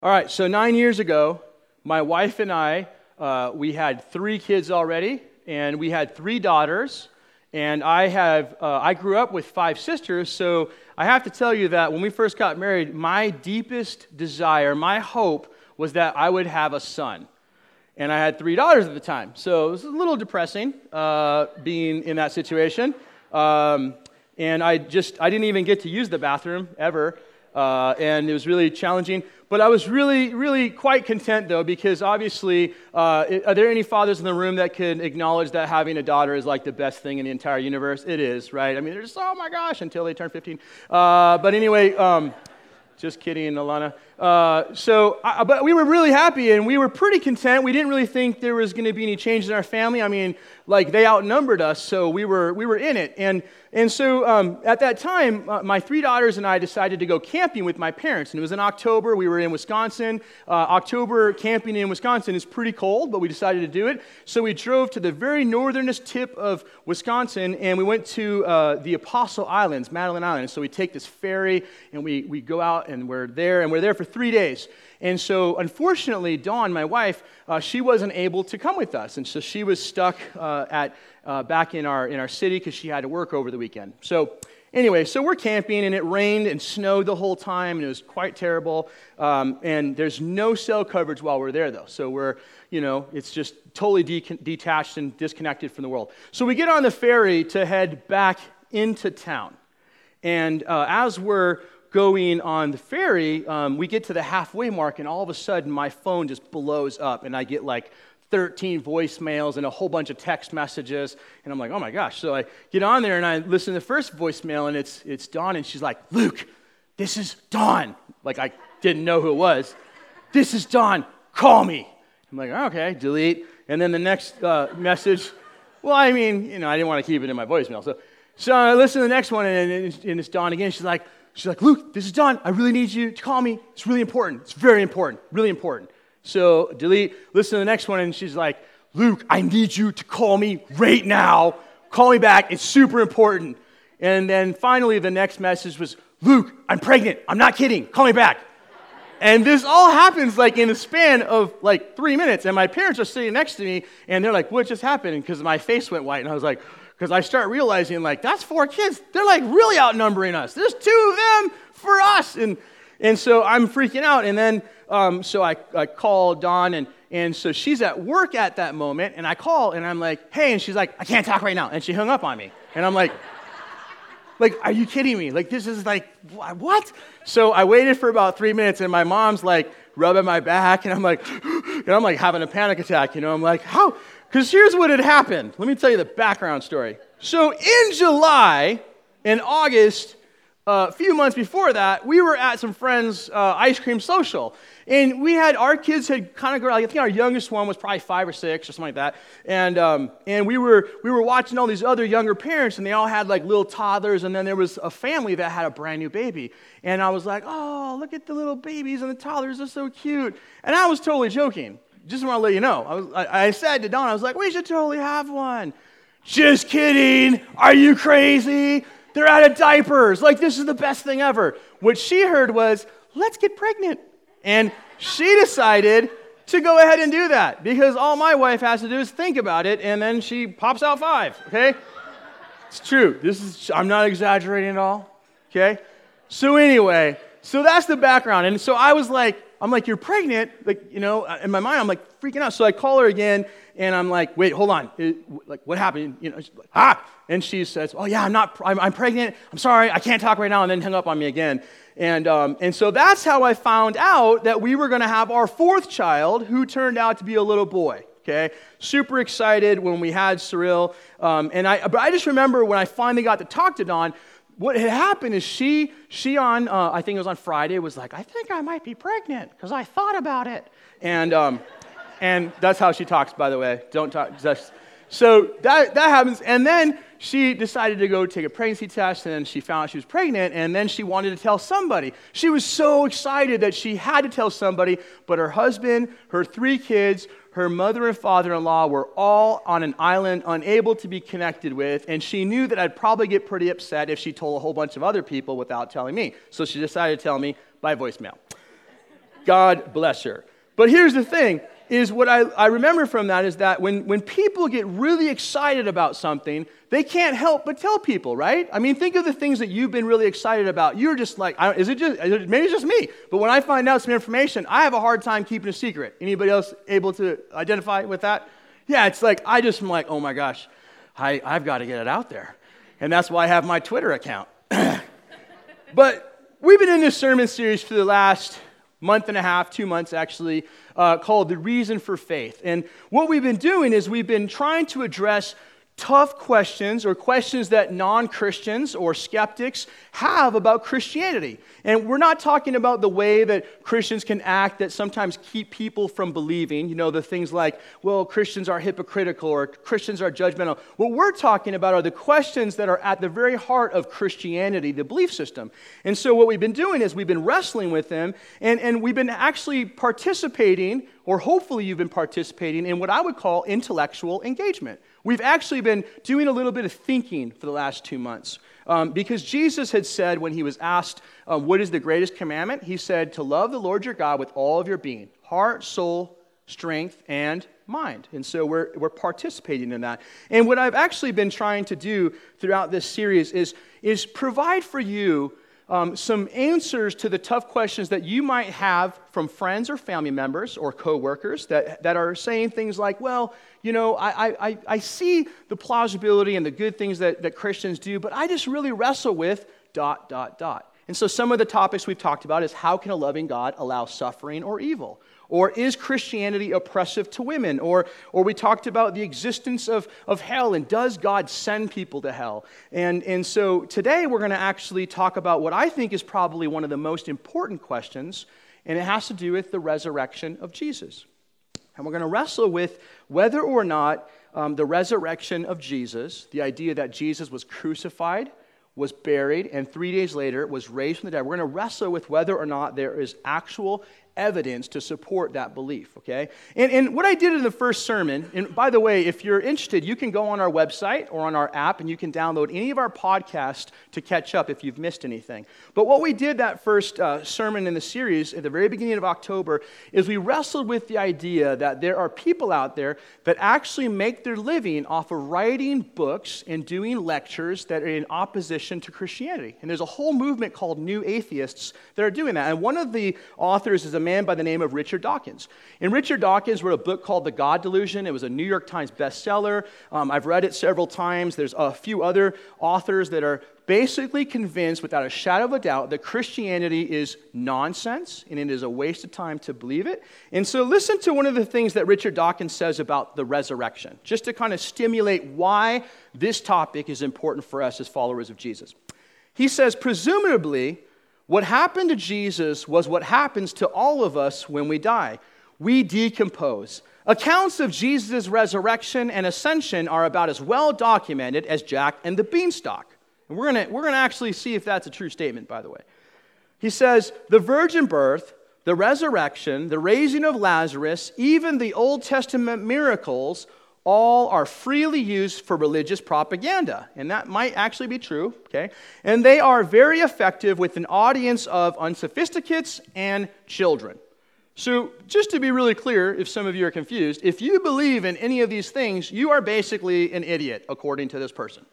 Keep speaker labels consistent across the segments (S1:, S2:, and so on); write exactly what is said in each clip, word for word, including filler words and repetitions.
S1: All right, so nine years ago, my wife and I, uh, we had three kids already, and we had three daughters, and I have, uh, I grew up with five sisters, so I have to tell you that when we first got married, my deepest desire, my hope, was that I would have a son. And I had three daughters at the time, so it was a little depressing uh, being in that situation. Um, and I just, I didn't even get to use the bathroom ever, uh, and it was really challenging. But I was really, really quite content, though, because obviously, uh, are there any fathers in the room that can acknowledge that having a daughter is like the best thing in the entire universe? It is, right? I mean, they're just, oh my gosh, until they turn fifteen. Uh, but anyway, um, just kidding, Alana. Uh, so, I, but we were really happy, and we were pretty content. We didn't really think there was going to be any change in our family. I mean, like, they outnumbered us, so we were we were in it. And and so um, at that time, uh, my three daughters and I decided to go camping with my parents. And it was in October. We were in Wisconsin. Uh, October camping in Wisconsin is pretty cold, but we decided to do it. So we drove to the very northernest tip of Wisconsin, and we went to uh, the Apostle Islands, Madeline Island. So we take this ferry, and we we go out, and we're there, and we're there for three days. And so, unfortunately, Dawn, my wife, uh, she wasn't able to come with us, and so she was stuck uh, at uh, back in our in our city because she had to work over the weekend. So, anyway, so we're camping, and it rained and snowed the whole time, and it was quite terrible. Um, and there's no cell coverage while we're there, though. So we're, you know, it's just totally de- detached and disconnected from the world. So we get on the ferry to head back into town, and uh, as we're going on the ferry, um, we get to the halfway mark, and all of a sudden, my phone just blows up, and I get like thirteen voicemails and a whole bunch of text messages, and I'm like, oh my gosh. So I get on there, and I listen to the first voicemail, and it's it's Dawn, and she's like, Luke, this is Dawn. Like, I didn't know who it was. This is Dawn. Call me. I'm like, okay, delete. And then the next uh, message, well, I mean, you know, I didn't want to keep it in my voicemail. So, so I listen to the next one, and, and it's Dawn again. She's like, She's like, Luke, this is Dawn. I really need you to call me. It's really important. It's very important. Really important. So delete, listen to the next one, and she's like, Luke, I need you to call me right now. Call me back. It's super important. And then finally, the next message was, Luke, I'm pregnant. I'm not kidding. Call me back. And this all happens like in a span of like three minutes. And my parents are sitting next to me, and they're like, what just happened? Because my face went white, and I was like, because I start realizing, like, that's four kids. They're, like, really outnumbering us. There's two of them for us. And and so I'm freaking out. And then, um, so I, I call Dawn, and, and so she's at work at that moment. And I call, and I'm like, hey. And she's like, I can't talk right now. And she hung up on me. And I'm like, like, are you kidding me? Like, this is like, what? So I waited for about three minutes, and my mom's, like, rubbing my back. And I'm like, and I'm, like, having a panic attack. You know, I'm like, how? Because here's what had happened. Let me tell you the background story. So in July and August, uh, a few months before that, we were at some friends' uh, ice cream social. And we had, our kids had kind of grown, I think our youngest one was probably five or six or something like that. And um, and we were we were watching all these other younger parents, and they all had like little toddlers, and then there was a family that had a brand new baby. And I was like, oh, look at the little babies and the toddlers, they're so cute. And I was totally joking. Just want to let you know. I, was, I, I said to Dawn, I was like, we should totally have one. Just kidding. Are you crazy? They're out of diapers. Like, this is the best thing ever. What she heard was, let's get pregnant. And she decided to go ahead and do that because all my wife has to do is think about it, and then she pops out five, okay? It's true. This is, I'm not exaggerating at all, okay? So anyway, so that's the background. And so I was like, I'm like, you're pregnant, like, you know, in my mind, I'm like freaking out. So I call her again, and I'm like, wait, hold on, it, like, what happened? You know, she's like, ah, and she says, oh yeah, I'm not, I'm, I'm pregnant. I'm sorry, I can't talk right now, and then hung up on me again. And um, and so that's how I found out that we were going to have our fourth child, who turned out to be a little boy. Okay, super excited when we had Cyril, um, and I, but I just remember when I finally got to talk to Dawn. What had happened is she, she on, uh, I think it was on Friday, was like, I think I might be pregnant because I thought about it. And um, and that's how she talks, by the way. Don't talk. Just, so that that happens. And then she decided to go take a pregnancy test, and then she found out she was pregnant, and then she wanted to tell somebody. She was so excited that she had to tell somebody, but her husband, her three kids, her mother and father-in-law were all on an island unable to be connected with, and she knew that I'd probably get pretty upset if she told a whole bunch of other people without telling me. So she decided to tell me by voicemail. God bless her. But here's the thing, is what I, I remember from that is that when, when people get really excited about something, they can't help but tell people, right? I mean, think of the things that you've been really excited about. You're just like, I, is it just, maybe it's just me. But when I find out some information, I have a hard time keeping a secret. Anybody else able to identify with that? Yeah, it's like, I just am like, oh my gosh, I, I've got to get it out there. And that's why I have my Twitter account. But we've been in this sermon series for the last month and a half, two months actually, uh, called The Reason for Faith. And what we've been doing is we've been trying to address tough questions or questions that non-Christians or skeptics have about Christianity. And we're not talking about the way that Christians can act that sometimes keep people from believing, you know, the things like, well, Christians are hypocritical or Christians are judgmental. What we're talking about are the questions that are at the very heart of Christianity, the belief system. And so what we've been doing is we've been wrestling with them, and, and we've been actually participating, or hopefully you've been participating in what I would call intellectual engagement. We've actually been doing a little bit of thinking for the last two months. Um, because Jesus had said when he was asked, uh, what is the greatest commandment? He said to love the Lord your God with all of your being, heart, soul, strength, and mind. And so we're, we're participating in that. And what I've actually been trying to do throughout this series is, is provide for you Um, some answers to the tough questions that you might have from friends or family members or coworkers that, that are saying things like, well, you know, I, I, I see the plausibility and the good things that, that Christians do, but I just really wrestle with dot, dot, dot. And so some of the topics we've talked about is how can a loving God allow suffering or evil? Or is Christianity oppressive to women? Or, or we talked about the existence of, of hell, and does God send people to hell? And, and so today we're going to actually talk about what I think is probably one of the most important questions, and it has to do with the resurrection of Jesus. And we're going to wrestle with whether or not um, the resurrection of Jesus, the idea that Jesus was crucified, was buried, and three days later was raised from the dead. We're going to wrestle with whether or not there is actual evidence to support that belief, okay? And, and what I did in the first sermon, and by the way, if you're interested, you can go on our website or on our app and you can download any of our podcasts to catch up if you've missed anything. But what we did that first uh, sermon in the series at the very beginning of October is we wrestled with the idea that there are people out there that actually make their living off of writing books and doing lectures that are in opposition to Christianity. And there's a whole movement called New Atheists that are doing that. And one of the authors is a man by the name of Richard Dawkins. And Richard Dawkins wrote a book called The God Delusion. It was a New York Times bestseller. Um, I've read it several times. There's a few other authors that are basically convinced without a shadow of a doubt that Christianity is nonsense and it is a waste of time to believe it. And so listen to one of the things that Richard Dawkins says about the resurrection, just to kind of stimulate why this topic is important for us as followers of Jesus. He says, presumably, what happened to Jesus was what happens to all of us when we die. We decompose. Accounts of Jesus' resurrection and ascension are about as well documented as Jack and the Beanstalk. And we're going we're going to actually see if that's a true statement, by the way. He says, the virgin birth, the resurrection, the raising of Lazarus, even the Old Testament miracles, all are freely used for religious propaganda. And that might actually be true, okay? And they are very effective with an audience of unsophisticates and children. So just to be really clear, if some of you are confused, if you believe in any of these things, you are basically an idiot, according to this person.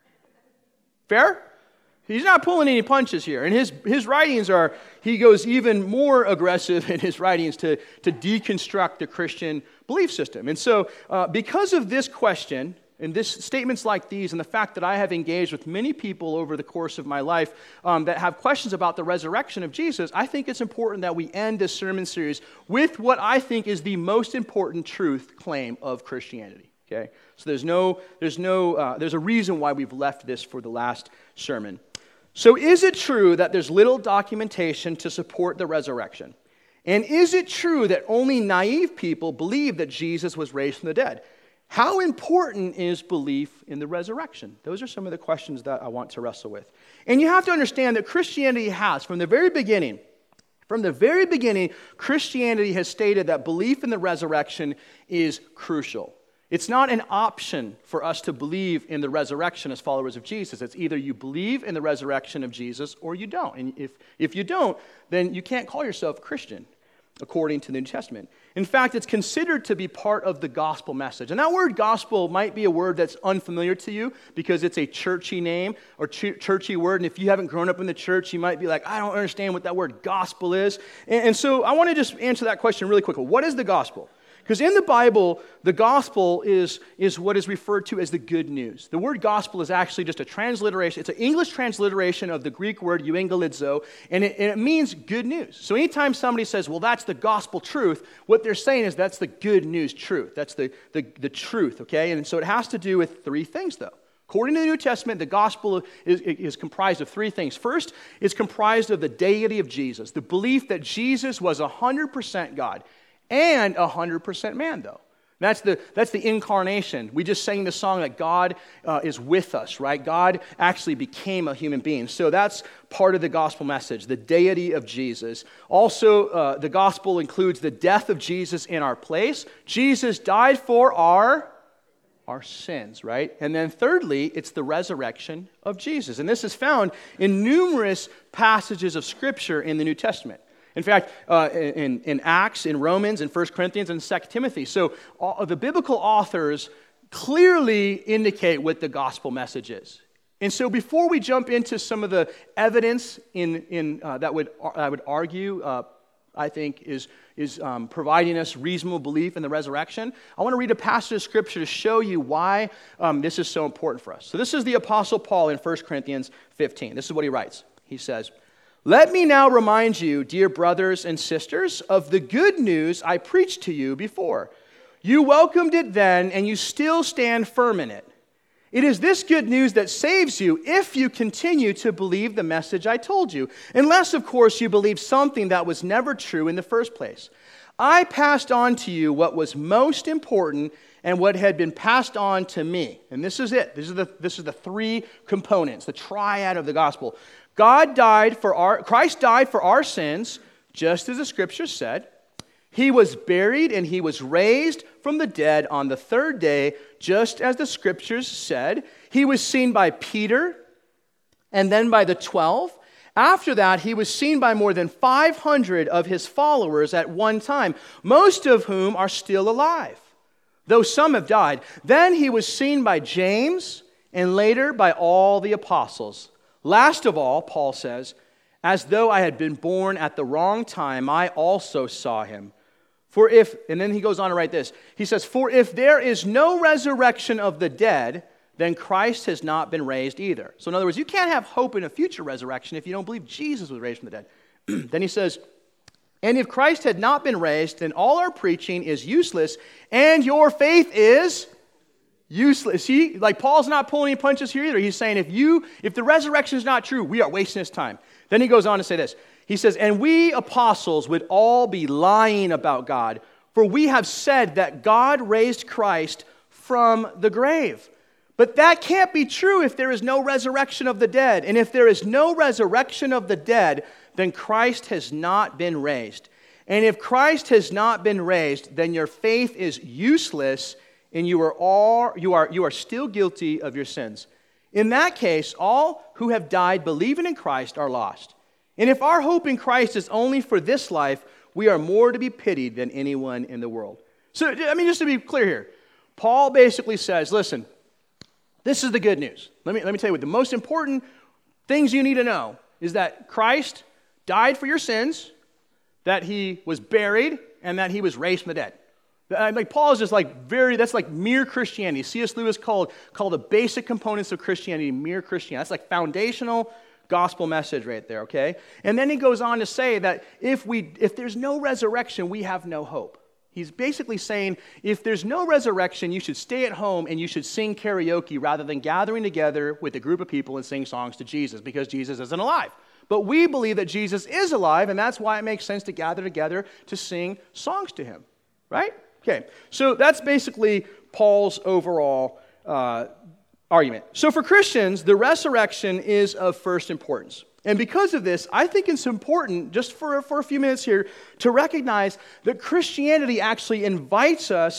S1: Fair? He's not pulling any punches here. And his, his writings are, he goes even more aggressive in his writings to, to deconstruct the Christian belief system. And so uh, because of this question, and this statements like these, and the fact that I have engaged with many people over the course of my life um, that have questions about the resurrection of Jesus, I think it's important that we end this sermon series with what I think is the most important truth claim of Christianity. Okay, so there's no, there's no, uh, there's a reason why we've left this for the last sermon. So is it true that there's little documentation to support the resurrection? And is it true that only naive people believe that Jesus was raised from the dead? How important is belief in the resurrection? Those are some of the questions that I want to wrestle with. And you have to understand that Christianity has, from the very beginning, from the very beginning, Christianity has stated that belief in the resurrection is crucial. It's not an option for us to believe in the resurrection as followers of Jesus. It's either you believe in the resurrection of Jesus or you don't. And if, if you don't, then you can't call yourself a Christian. according to the New Testament. In fact, it's considered to be part of the gospel message. And that word gospel might be a word that's unfamiliar to you because it's a churchy name or ch- churchy word. And if you haven't grown up in the church, you might be like, I don't understand what that word gospel is. And, and so I want to just answer that question really quickly. What is the gospel? Because in the Bible, the gospel is, is what is referred to as the good news. The word gospel is actually just a transliteration. It's an English transliteration of the Greek word euangelizo, and it, and it means good news. So anytime somebody says, well, that's the gospel truth, what they're saying is that's the good news truth. That's the, the, the truth, okay? And so it has to do with three things, though. According to the New Testament, the gospel is, is comprised of three things. First, it's comprised of the deity of Jesus, the belief that Jesus was one hundred percent God. And one hundred percent man, though. That's the, that's the incarnation. We just sang the song that God uh, is with us, right? God actually became a human being. So that's part of the gospel message, the deity of Jesus. Also, uh, the gospel includes the death of Jesus in our place. Jesus died for our, our sins, right? And then thirdly, it's the resurrection of Jesus. And this is found in numerous passages of Scripture in the New Testament. In fact, uh, in, in Acts, in Romans, in First Corinthians, and Second Timothy. So all, the biblical authors clearly indicate what the gospel message is. And so before we jump into some of the evidence in, in, uh, that would, I would argue, uh, I think, is, is um, providing us reasonable belief in the resurrection, I want to read a passage of Scripture to show you why um, this is so important for us. So this is the Apostle Paul in First Corinthians fifteen. This is what he writes. He says, "Let me now remind you, dear brothers and sisters, of the good news I preached to you before. You welcomed it then, and you still stand firm in it. It is this good news that saves you if you continue to believe the message I told you, unless, of course, you believe something that was never true in the first place. I passed on to you what was most important and what had been passed on to me." And this is it. This is the, this is the three components, the triad of the gospel. God died for our, Christ died for our sins, just as the Scripture said. He was buried and he was raised from the dead on the third day, just as the Scriptures said. He was seen by Peter and then by the twelve. After that, he was seen by more than five hundred of his followers at one time, most of whom are still alive, though some have died. Then he was seen by James and later by all the apostles. Last of all, Paul says, "As though I had been born at the wrong time, I also saw him. For if," and then he goes on to write this, he says, "For if there is no resurrection of the dead, then Christ has not been raised either." So in other words, you can't have hope in a future resurrection if you don't believe Jesus was raised from the dead. Then he says, "And if Christ had not been raised, then all our preaching is useless, and your faith is useless." See, like Paul's not pulling any punches here either. He's saying if you, if the resurrection is not true, we are wasting his time. Then he goes on to say this. He says, "And we apostles would all be lying about God, for we have said that God raised Christ from the grave. But that can't be true if there is no resurrection of the dead. And if there is no resurrection of the dead, then Christ has not been raised. And if Christ has not been raised, then your faith is useless, and you are all you are you are still guilty of your sins. In that case, all who have died believing in Christ are lost. And if our hope in Christ is only for this life, we are more to be pitied than anyone in the world." So, I mean, just to be clear here, Paul basically says, listen, this is the good news. Let me, let me tell you what the most important things you need to know is that Christ died for your sins, that he was buried, and that he was raised from the dead. Like Paul is just like very, that's like mere Christianity. C S Lewis called, called the basic components of Christianity mere Christianity. That's like foundational gospel message right there, okay? And then he goes on to say that if we, if there's no resurrection, we have no hope. He's basically saying if there's no resurrection, you should stay at home and you should sing karaoke rather than gathering together with a group of people and sing songs to Jesus because Jesus isn't alive. But we believe that Jesus is alive, and that's why it makes sense to gather together to sing songs to him, right? Okay, so that's basically Paul's overall uh, argument. So for Christians, the resurrection is of first importance. And because of this, I think it's important, just for, for a few minutes here, to recognize that Christianity actually invites us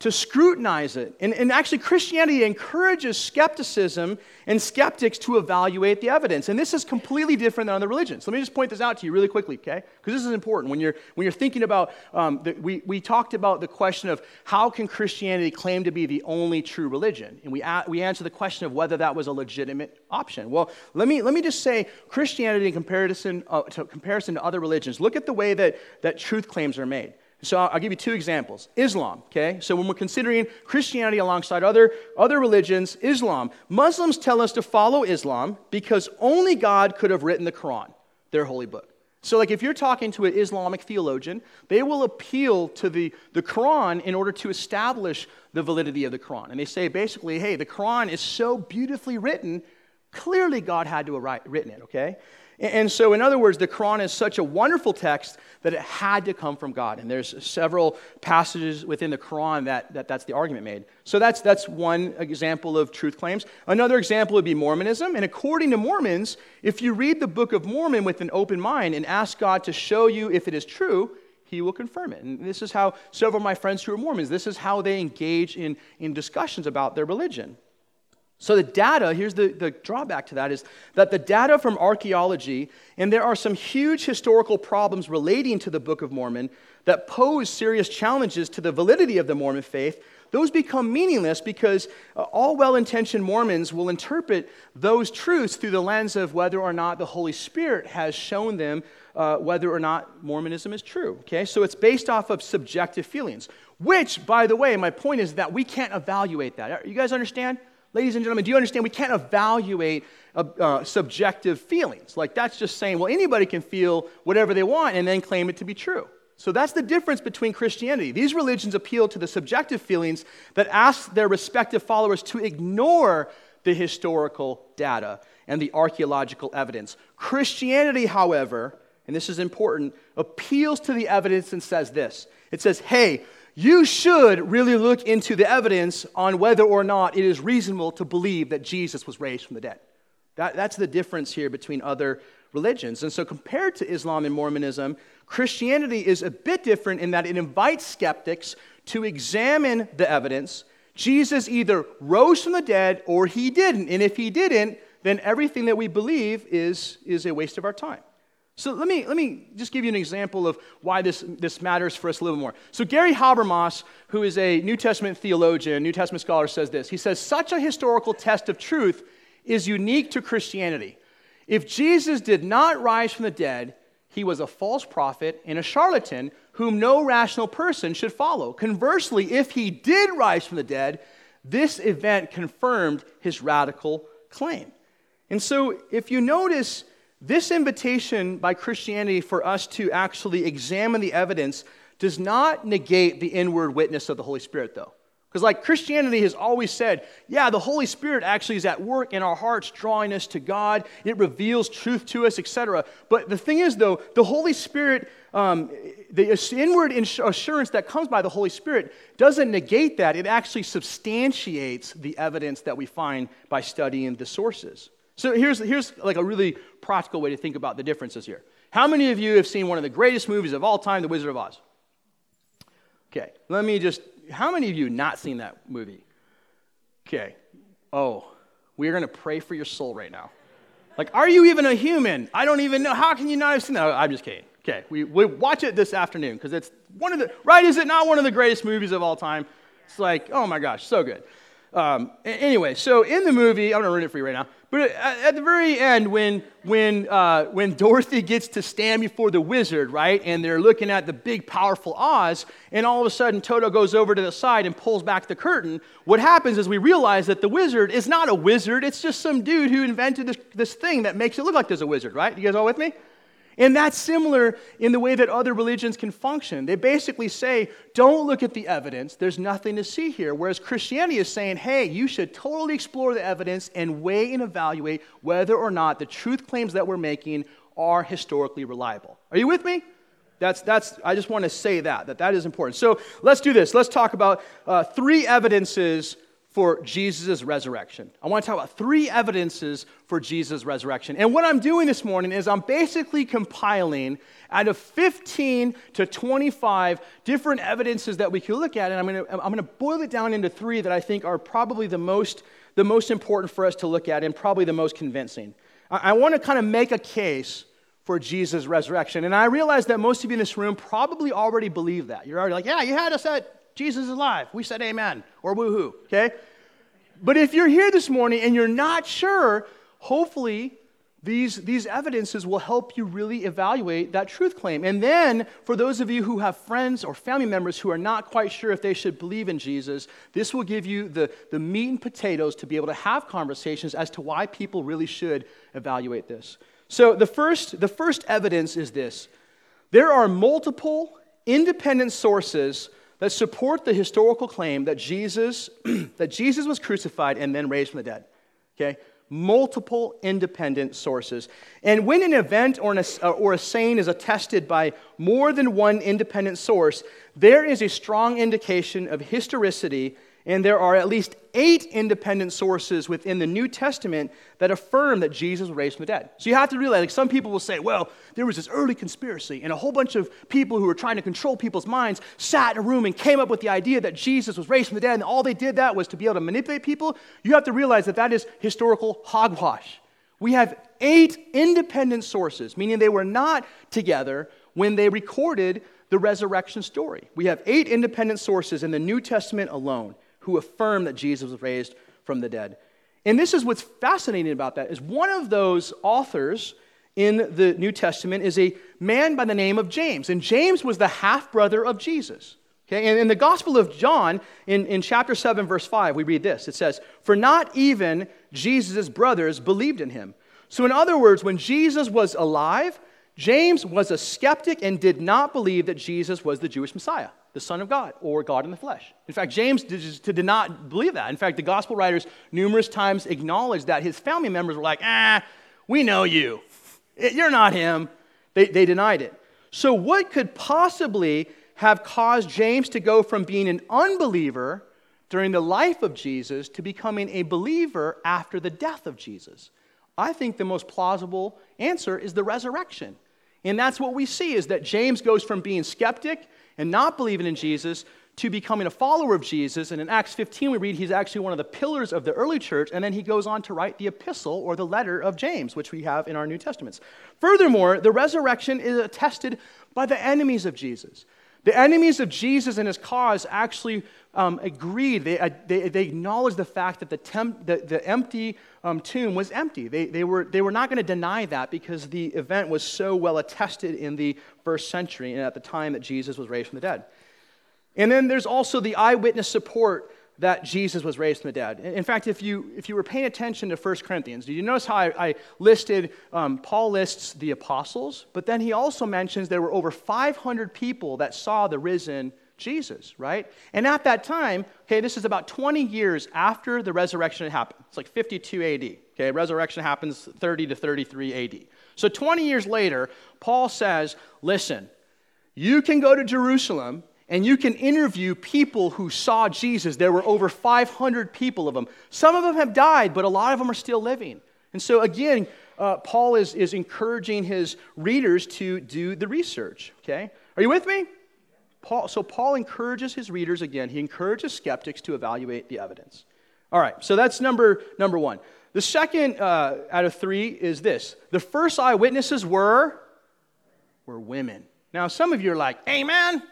S1: to scrutinize it. And, and actually, Christianity encourages skepticism and skeptics to evaluate the evidence. And this is completely different than other religions. Let me just point this out to you really quickly, okay? Because this is important. When you're when you're thinking about, um, the, we, we talked about the question of how can Christianity claim to be the only true religion? And we, a, we answered the question of whether that was a legitimate option. Well, let me let me just say Christianity in comparison, uh, to comparison to other religions, look at the way that, that truth claims are made. So I'll give you two examples. Islam, okay? So when we're considering Christianity alongside other, other religions, Islam, Muslims tell us to follow Islam because only God could have written the Quran, their holy book. So like if you're talking to an Islamic theologian, they will appeal to the, the Quran in order to establish the validity of the Quran. And they say basically, hey, the Quran is so beautifully written, clearly God had to have write, written it, okay? And so, in other words, the Quran is such a wonderful text that it had to come from God. And there's several passages within the Quran that, that that's the argument made. So that's that's one example of truth claims. Another example would be Mormonism. And according to Mormons, if you read the Book of Mormon with an open mind and ask God to show you if it is true, He will confirm it. And this is how several of my friends who are Mormons, this is how they engage in, in discussions about their religion. So the data, here's the, the drawback to that, is that the data from archaeology, and there are some huge historical problems relating to the Book of Mormon that pose serious challenges to the validity of the Mormon faith, those become meaningless because uh, all well-intentioned Mormons will interpret those truths through the lens of whether or not the Holy Spirit has shown them uh, whether or not Mormonism is true. Okay, so it's based off of subjective feelings, which, by the way, my point is that we can't evaluate that. You guys understand? Ladies and gentlemen, do you understand we can't evaluate uh, uh, subjective feelings? Like that's just saying, well, anybody can feel whatever they want and then claim it to be true. So that's the difference between Christianity. These religions appeal to the subjective feelings that ask their respective followers to ignore the historical data and the archaeological evidence. Christianity, however, and this is important, appeals to the evidence and says this. It says, hey, you should really look into the evidence on whether or not it is reasonable to believe that Jesus was raised from the dead. That, that's the difference here between other religions. And so compared to Islam and Mormonism, Christianity is a bit different in that it invites skeptics to examine the evidence. Jesus either rose from the dead or he didn't. And if he didn't, then everything that we believe is, is a waste of our time. So let me let me just give you an example of why this, this matters for us a little more. So Gary Habermas, who is a New Testament theologian, New Testament scholar, says this. He says, such a historical test of truth is unique to Christianity. If Jesus did not rise from the dead, he was a false prophet and a charlatan whom no rational person should follow. Conversely, if he did rise from the dead, this event confirmed his radical claim. And so if you notice, this invitation by Christianity for us to actually examine the evidence does not negate the inward witness of the Holy Spirit, though. Because like Christianity has always said, yeah, the Holy Spirit actually is at work in our hearts, drawing us to God. It reveals truth to us, et cetera. But the thing is, though, the Holy Spirit, um, the inward assurance that comes by the Holy Spirit doesn't negate that. It actually substantiates the evidence that we find by studying the sources. So here's, here's like a really practical way to think about the differences here. How many of you have seen one of the greatest movies of all time, The Wizard of Oz? Okay, let me just, how many of you not seen that movie? Okay, oh, we're going to pray for your soul right now. Like, are you even a human? I don't even know. How can you not have seen that? Oh, I'm just kidding. Okay, we, we watch it this afternoon because it's one of the, right, is it not one of the greatest movies of all time? It's like, oh my gosh, so good. Um, anyway, so in the movie, I'm going to ruin it for you right now, but at, at the very end, when when uh, when Dorothy gets to stand before the wizard, right, and they're looking at the big, powerful Oz, and all of a sudden Toto goes over to the side and pulls back the curtain, what happens is we realize that the wizard is not a wizard, it's just some dude who invented this, this thing that makes it look like there's a wizard, right? You guys all with me? And that's similar in the way that other religions can function. They basically say, don't look at the evidence. There's nothing to see here. Whereas Christianity is saying, hey, you should totally explore the evidence and weigh and evaluate whether or not the truth claims that we're making are historically reliable. Are you with me? That's, that's, I just want to say that, that that is important. So let's do this. Let's talk about uh, three evidences for Jesus' resurrection. I want to talk about three evidences for Jesus' resurrection. And what I'm doing this morning is I'm basically compiling out of fifteen to twenty-five different evidences that we can look at, and I'm going to I'm going to boil it down into three that I think are probably the most the most important for us to look at and probably the most convincing. I, I want to kind of make a case for Jesus' resurrection. And I realize that most of you in this room probably already believe that. You're already like, yeah, you had us at Jesus is alive. We said amen or woohoo, okay? But if you're here this morning and you're not sure, hopefully these, these evidences will help you really evaluate that truth claim. And then for those of you who have friends or family members who are not quite sure if they should believe in Jesus, this will give you the, the meat and potatoes to be able to have conversations as to why people really should evaluate this. So the first, the first evidence is this. There are multiple independent sources that support the historical claim that Jesus, that Jesus was crucified and then raised from the dead. Okay? Multiple independent sources. And when an event or, an, or a saying is attested by more than one independent source, there is a strong indication of historicity, and there are at least eight independent sources within the New Testament that affirm that Jesus was raised from the dead. So you have to realize, like, some people will say, well, there was this early conspiracy, and a whole bunch of people who were trying to control people's minds sat in a room and came up with the idea that Jesus was raised from the dead, and all they did that was to be able to manipulate people. You have to realize that that is historical hogwash. We have eight independent sources, meaning they were not together when they recorded the resurrection story. We have eight independent sources in the New Testament alone who affirm that Jesus was raised from the dead. And this is what's fascinating about that, is one of those authors in the New Testament is a man by the name of James. And James was the half-brother of Jesus. Okay? And in the Gospel of John, in, in chapter seven, verse five, we read this. It says, "For not even Jesus' brothers believed in him." So in other words, when Jesus was alive, James was a skeptic and did not believe that Jesus was the Jewish Messiah, the Son of God, or God in the flesh. In fact, James did, did not believe that. In fact, the gospel writers numerous times acknowledged that his family members were like, ah, we know you. You're not him. They, they denied it. So what could possibly have caused James to go from being an unbeliever during the life of Jesus to becoming a believer after the death of Jesus? I think the most plausible answer is the resurrection. And that's what we see, is that James goes from being skeptic and not believing in Jesus to becoming a follower of Jesus. And in Acts fifteen, we read he's actually one of the pillars of the early church, and then he goes on to write the epistle or the letter of James, which we have in our New Testaments. Furthermore, the resurrection is attested by the enemies of Jesus. The enemies of Jesus and his cause actually um, agreed. They, uh, they, they acknowledged the fact that the, temp, the, the empty um, tomb was empty. They, they were, they were not going to deny that because the event was so well attested in the first century and at the time that Jesus was raised from the dead. And then there's also the eyewitness support that Jesus was raised from the dead. In fact, if you if you were paying attention to First Corinthians, did you notice how I, I listed, um, Paul lists the apostles, but then he also mentions there were over five hundred people that saw the risen Jesus, right? And at that time, okay, this is about twenty years after the resurrection had happened. It's like fifty-two A D, okay? Resurrection happens thirty to thirty-three A D. So twenty years later, Paul says, listen, you can go to Jerusalem and you can interview people who saw Jesus. There were over five hundred people of them. Some of them have died, but a lot of them are still living. And so again, uh, Paul is, is encouraging his readers to do the research, okay? Are you with me? Paul, so Paul encourages his readers again. He encourages skeptics to evaluate the evidence. All right, so that's number, number one. The second uh, out of three is this. The first eyewitnesses were, were women. Now, some of you are like, amen.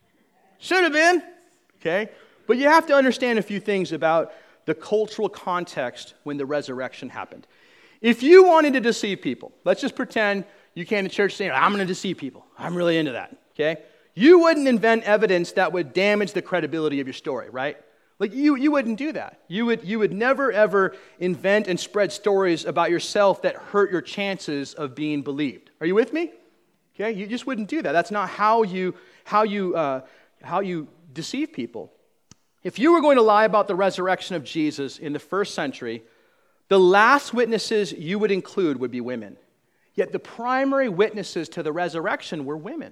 S1: Should have been, okay? But you have to understand a few things about the cultural context when the resurrection happened. If you wanted to deceive people, let's just pretend you came to church saying, I'm going to deceive people. I'm really into that, okay? You wouldn't invent evidence that would damage the credibility of your story, right? Like, you, you wouldn't do that. You would, you would never, ever invent and spread stories about yourself that hurt your chances of being believed. Are you with me? Okay, you just wouldn't do that. That's not how you, how you, uh, how you deceive people. If you were going to lie about the resurrection of Jesus in the first century, the last witnesses you would include would be women. Yet the primary witnesses to the resurrection were women.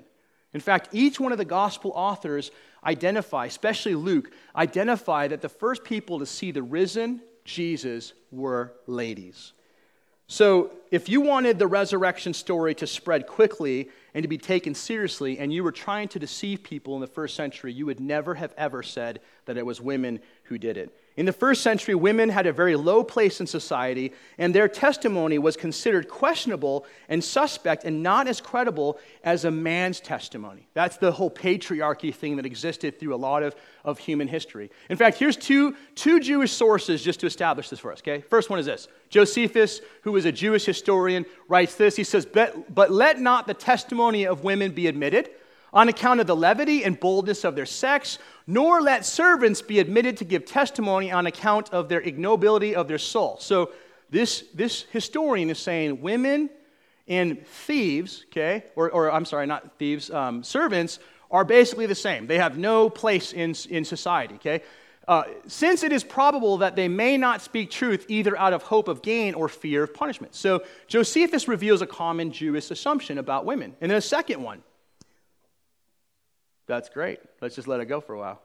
S1: In fact, each one of the gospel authors identify, especially Luke, identify that the first people to see the risen Jesus were ladies. So if you wanted the resurrection story to spread quickly and to be taken seriously, and you were trying to deceive people in the first century, you would never have ever said that it was women who did it. In the first century, women had a very low place in society, and their testimony was considered questionable and suspect and not as credible as a man's testimony. That's the whole patriarchy thing that existed through a lot of, of human history. In fact, here's two, two Jewish sources just to establish this for us, okay? First one is this. Josephus, who is a Jewish historian, writes this. He says, but, but let not the testimony of women be admitted on account of the levity and boldness of their sex, nor let servants be admitted to give testimony on account of their ignobility of their soul. So this, this historian is saying women and thieves, okay, or, or I'm sorry, not thieves, um, servants, are basically the same. They have no place in, in society, okay? Uh, since it is probable that they may not speak truth either out of hope of gain or fear of punishment. So Josephus reveals a common Jewish assumption about women. And then a second one. That's great. Let's just let it go for a while.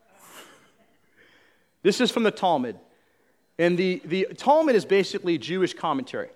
S1: This is from the Talmud. And the, the Talmud is basically Jewish commentary.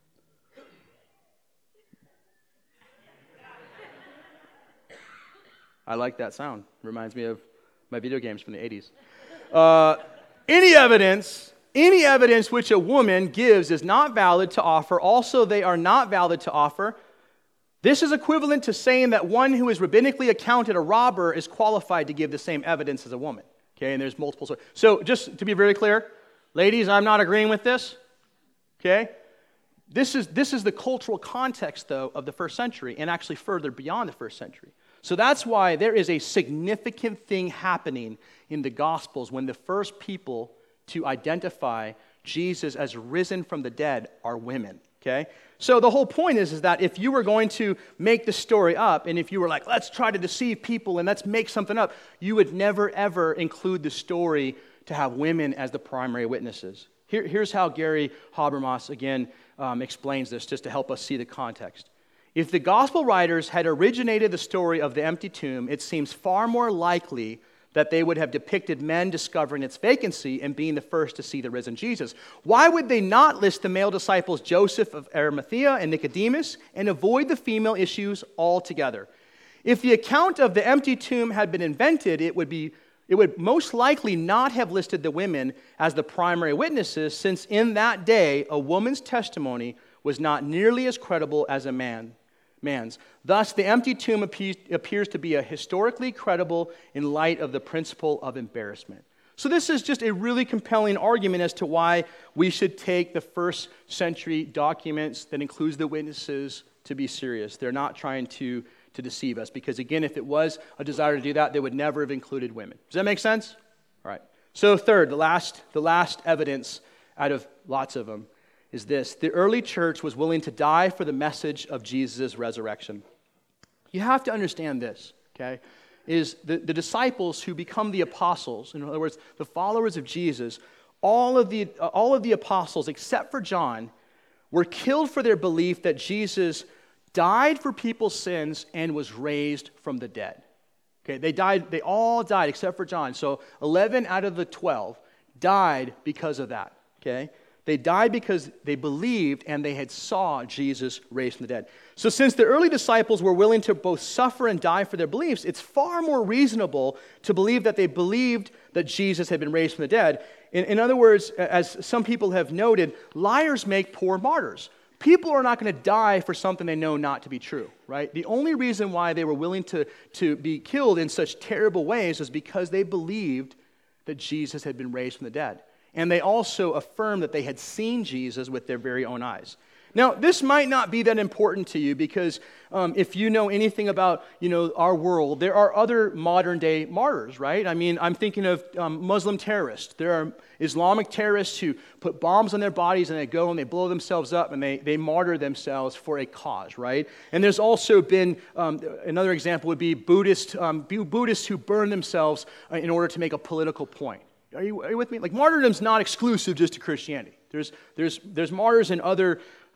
S1: I like that sound. Reminds me of my video games from the eighties. Uh, any evidence, any evidence which a woman gives is not valid to offer. Also, they are not valid to offer. This is equivalent to saying that one who is rabbinically accounted a robber is qualified to give the same evidence as a woman. Okay, and there's multiple sources. So just to be very clear, ladies, I'm not agreeing with this. Okay? This is, this is the cultural context, though, of the first century, and actually further beyond the first century. So that's why there is a significant thing happening in the Gospels when the first people to identify Jesus as risen from the dead are women. Okay? So the whole point is, is that if you were going to make the story up, and if you were like, let's try to deceive people and let's make something up, you would never, ever include the story to have women as the primary witnesses. Here, here's how Gary Habermas, again, um, explains this, just to help us see the context. If the gospel writers had originated the story of the empty tomb, it seems far more likely that they would have depicted men discovering its vacancy and being the first to see the risen Jesus. Why would they not list the male disciples Joseph of Arimathea and Nicodemus and avoid the female issues altogether? If the account of the empty tomb had been invented, it would be it would most likely not have listed the women as the primary witnesses, since in that day a woman's testimony was not nearly as credible as a man. man's. Thus, the empty tomb appears to be a historically credible in light of the principle of embarrassment. So this is just a really compelling argument as to why we should take the first century documents that includes the witnesses to be serious. They're not trying to, to deceive us, because again, if it was a desire to do that, they would never have included women. Does that make sense? All right. So third, the last, the last evidence out of lots of them is this. The early church was willing to die for the message of Jesus' resurrection. You have to understand this, okay, is the, the disciples who become the apostles, in other words, the followers of Jesus, all of the, all of the apostles except for John were killed for their belief that Jesus died for people's sins and was raised from the dead. Okay, they died, they all died except for John. So eleven out of the twelve died because of that, okay? They died because they believed and they had saw Jesus raised from the dead. So since the early disciples were willing to both suffer and die for their beliefs, it's far more reasonable to believe that they believed that Jesus had been raised from the dead. In, in other words, as some people have noted, liars make poor martyrs. People are not going to die for something they know not to be true, right? The only reason why they were willing to, to be killed in such terrible ways is because they believed that Jesus had been raised from the dead. And they also affirmed that they had seen Jesus with their very own eyes. Now, this might not be that important to you because um, if you know anything about, you know, our world, there are other modern-day martyrs, right? I mean, I'm thinking of um, Muslim terrorists. There are Islamic terrorists who put bombs on their bodies and they go and they blow themselves up and they, they martyr themselves for a cause, right? And there's also been, um, another example would be Buddhist, um, Buddhists who burn themselves uh, in order to make a political point. Are you, are you with me? Like, martyrdom's not exclusive just to Christianity. There's, there's, there's martyrs in other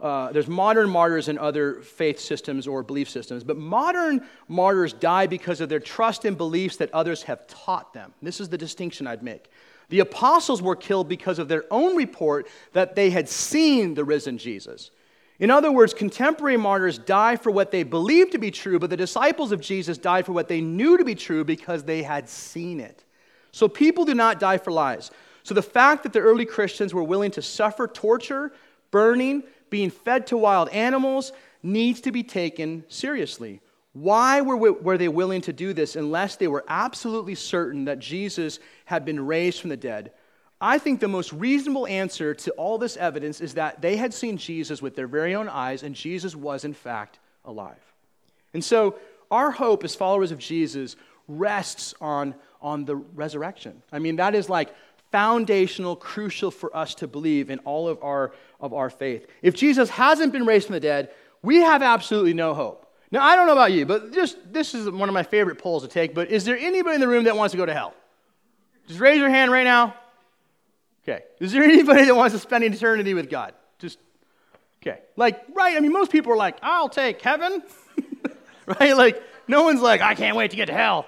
S1: uh, there's modern martyrs in other faith systems or belief systems, but modern martyrs die because of their trust in beliefs that others have taught them. This is the distinction I'd make. The apostles were killed because of their own report that they had seen the risen Jesus. In other words, contemporary martyrs die for what they believed to be true, but the disciples of Jesus died for what they knew to be true because they had seen it. So people do not die for lies. So the fact that the early Christians were willing to suffer torture, burning, being fed to wild animals needs to be taken seriously. Why were, were they willing to do this unless they were absolutely certain that Jesus had been raised from the dead? I think the most reasonable answer to all this evidence is that they had seen Jesus with their very own eyes, and Jesus was, in fact, alive. And so our hope as followers of Jesus rests on, on the resurrection. I mean, that is like foundational, crucial for us to believe in all of our, of our faith. If Jesus hasn't been raised from the dead, we have absolutely no hope. Now, I don't know about you, but just this is one of my favorite polls to take, but is there anybody in the room that wants to go to hell? Just raise your hand right now. Okay. Is there anybody that wants to spend eternity with God? Just, okay. Like, right, I mean, most people are like, I'll take heaven. Right? Like, no one's like, I can't wait to get to hell.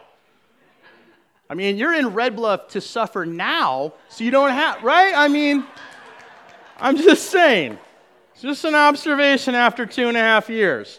S1: I mean, you're in Red Bluff to suffer now, so you don't have, right? I mean, I'm just saying. It's just an observation after two and a half years.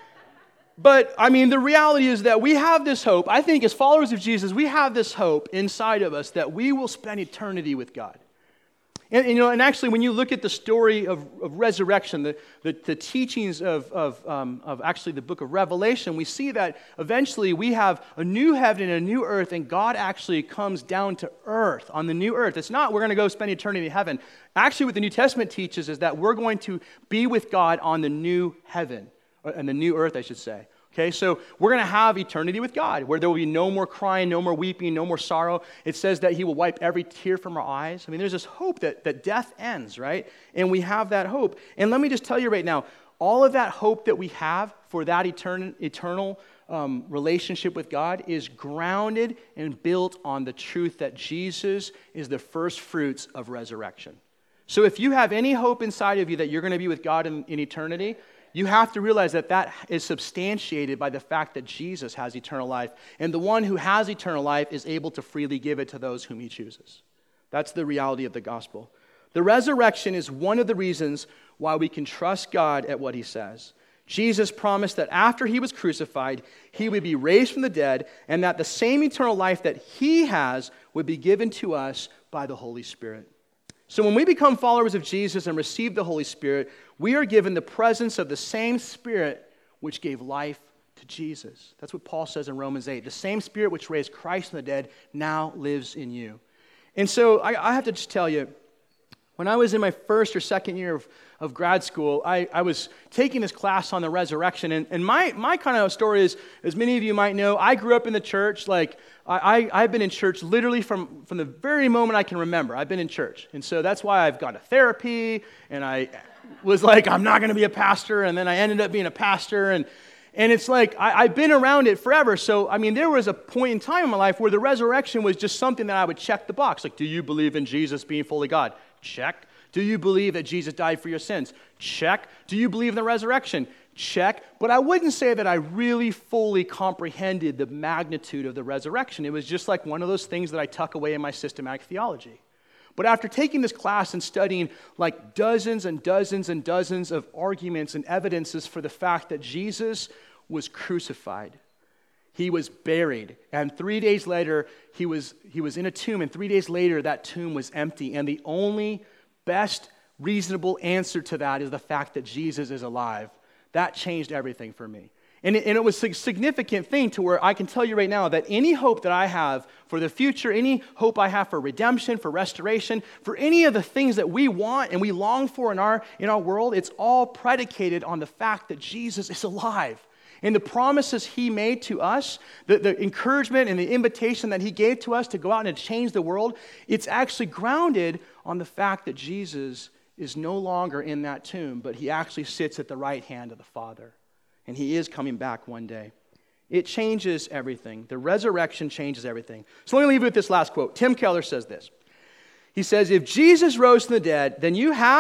S1: But, I mean, the reality is that we have this hope. I think as followers of Jesus, we have this hope inside of us that we will spend eternity with God. And, and, you know, and actually, when you look at the story of, of resurrection, the, the, the teachings of, of, um, of actually the book of Revelation, we see that eventually we have a new heaven and a new earth, and God actually comes down to earth on the new earth. It's not we're going to go spend eternity in heaven. Actually, what the New Testament teaches is that we're going to be with God on the new heaven, and the new earth, I should say. Okay, so we're going to have eternity with God, where there will be no more crying, no more weeping, no more sorrow. It says that he will wipe every tear from our eyes. I mean, there's this hope that, that death ends, right? And we have that hope. And let me just tell you right now, all of that hope that we have for that etern- eternal um, relationship with God is grounded and built on the truth that Jesus is the first fruits of resurrection. So if you have any hope inside of you that you're going to be with God in, in eternity, you have to realize that that is substantiated by the fact that Jesus has eternal life. And the one who has eternal life is able to freely give it to those whom he chooses. That's the reality of the gospel. The resurrection is one of the reasons why we can trust God at what he says. Jesus promised that after he was crucified, he would be raised from the dead, and that the same eternal life that he has would be given to us by the Holy Spirit. So when we become followers of Jesus and receive the Holy Spirit, we are given the presence of the same Spirit which gave life to Jesus. That's what Paul says in Romans eight. The same Spirit which raised Christ from the dead now lives in you. And so I, I have to just tell you, when I was in my first or second year of, of grad school, I, I was taking this class on the resurrection. And, and my, my kind of story is, as many of you might know, I grew up in the church. Like, I, I, I've been in church literally from, from the very moment I can remember. I've been in church. And so that's why I've gone to therapy. And I was like, I'm not going to be a pastor. And then I ended up being a pastor. And And it's like, I, I've been around it forever. So, I mean, there was a point in time in my life where the resurrection was just something that I would check the box. Like, do you believe in Jesus being fully God? Check. Do you believe that Jesus died for your sins? Check. Do you believe in the resurrection? Check. But I wouldn't say that I really fully comprehended the magnitude of the resurrection. It was just like one of those things that I tuck away in my systematic theology. But after taking this class and studying like dozens and dozens and dozens of arguments and evidences for the fact that Jesus was crucified, he was buried, and three days later, he was, he was in a tomb, and three days later, that tomb was empty. And the only best reasonable answer to that is the fact that Jesus is alive. That changed everything for me. And it, and it was a significant thing to where I can tell you right now that any hope that I have for the future, any hope I have for redemption, for restoration, for any of the things that we want and we long for in our, in our world, it's all predicated on the fact that Jesus is alive. And the promises he made to us, the, the encouragement and the invitation that he gave to us to go out and change the world, it's actually grounded on the fact that Jesus is no longer in that tomb, but he actually sits at the right hand of the Father. And he is coming back one day. It changes everything. The resurrection changes everything. So let me leave you with this last quote. Tim Keller says this. He says, if Jesus rose from the dead, then you have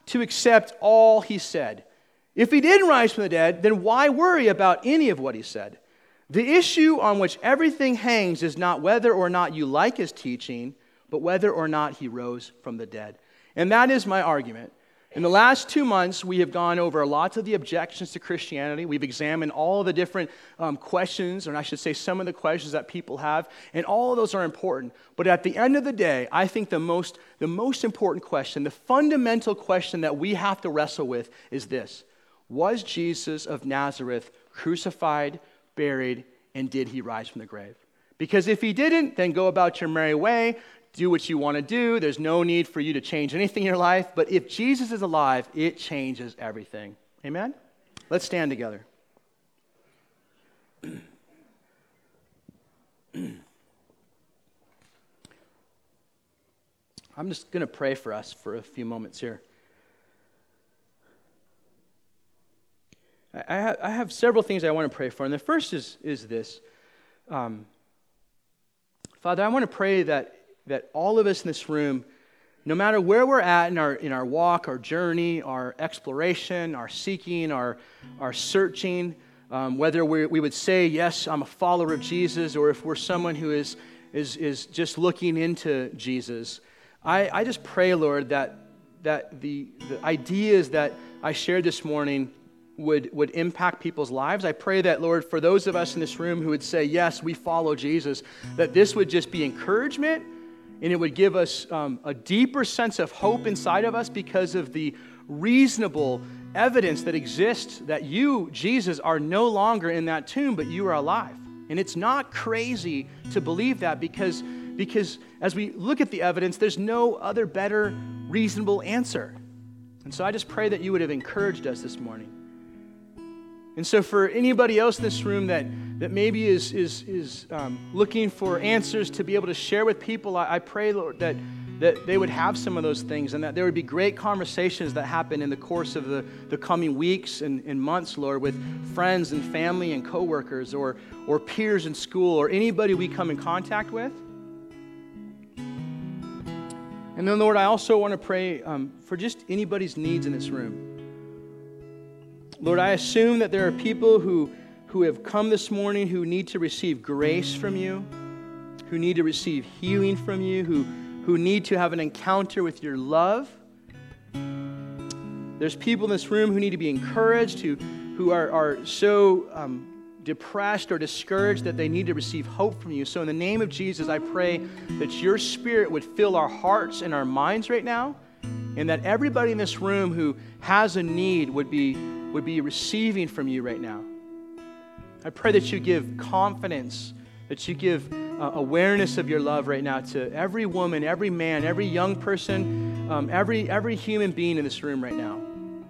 S1: to accept all he said. If he didn't rise from the dead, then why worry about any of what he said? The issue on which everything hangs is not whether or not you like his teaching, but whether or not he rose from the dead. And that is my argument. In the last two months, we have gone over lots of the objections to Christianity. We've examined all the different um, questions, or I should say some of the questions that people have, and all of those are important. But at the end of the day, I think the most, the most important question, the fundamental question that we have to wrestle with is this. Was Jesus of Nazareth crucified, buried, and did he rise from the grave? Because if he didn't, then go about your merry way. Do what you want to do. There's no need for you to change anything in your life. But if Jesus is alive, it changes everything. Amen? Let's stand together. I'm just going to pray for us for a few moments here. I have, I have several things I want to pray for. And the first is, is this. Um, Father, I want to pray that that all of us in this room, no matter where we're at in our in our walk, our journey, our exploration, our seeking, our our searching, um, whether we we would say, yes, I'm a follower of Jesus, or if we're someone who is is is just looking into Jesus, I, I just pray, Lord, that that the the ideas that I shared this morning would would impact people's lives. I pray that, Lord, for those of us in this room who would say, yes, we follow Jesus, that this would just be encouragement. And it would give us um, a deeper sense of hope inside of us because of the reasonable evidence that exists that you, Jesus, are no longer in that tomb, but you are alive. And it's not crazy to believe that because, because as we look at the evidence, there's no other better reasonable answer. And so I just pray that you would have encouraged us this morning. And so for anybody else in this room that, that maybe is, is, is um, looking for answers to be able to share with people, I, I pray, Lord, that, that they would have some of those things and that there would be great conversations that happen in the course of the, the coming weeks and, and months, Lord, with friends and family and coworkers or, or peers in school or anybody we come in contact with. And then, Lord, I also want to pray um, for just anybody's needs in this room. Lord, I assume that there are people who, who have come this morning who need to receive grace from you, who need to receive healing from you, who, who need to have an encounter with your love. There's people in this room who need to be encouraged, who, who are, are so um, depressed or discouraged that they need to receive hope from you. So in the name of Jesus, I pray that your Spirit would fill our hearts and our minds right now, and that everybody in this room who has a need would be would be receiving from you right now. I pray that you give confidence, that you give uh, awareness of your love right now to every woman, every man, every young person, um, every, every human being in this room right now.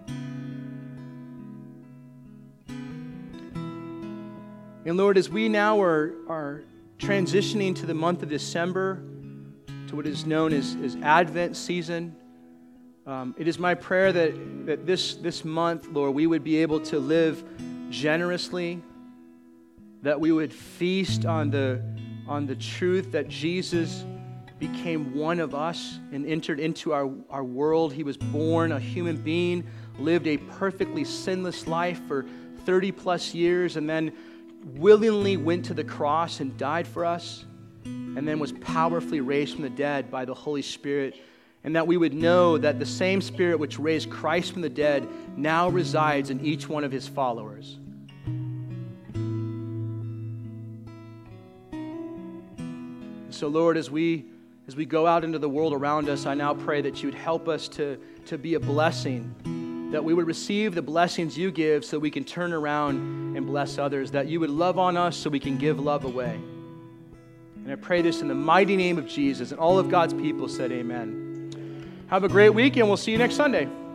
S1: And Lord, as we now are, are transitioning to the month of December, to what is known as, as Advent season, Um, it is my prayer that, that this, this month, Lord, we would be able to live generously, that we would feast on the, on the truth that Jesus became one of us and entered into our, our world. He was born a human being, lived a perfectly sinless life for thirty plus years, and then willingly went to the cross and died for us, and then was powerfully raised from the dead by the Holy Spirit. And that we would know that the same Spirit which raised Christ from the dead now resides in each one of his followers. So, Lord, as we as we go out into the world around us, I now pray that you would help us to, to be a blessing, that we would receive the blessings you give so we can turn around and bless others, that you would love on us so we can give love away. And I pray this in the mighty name of Jesus, and all of God's people said amen. Have a great week, and we'll see you next Sunday.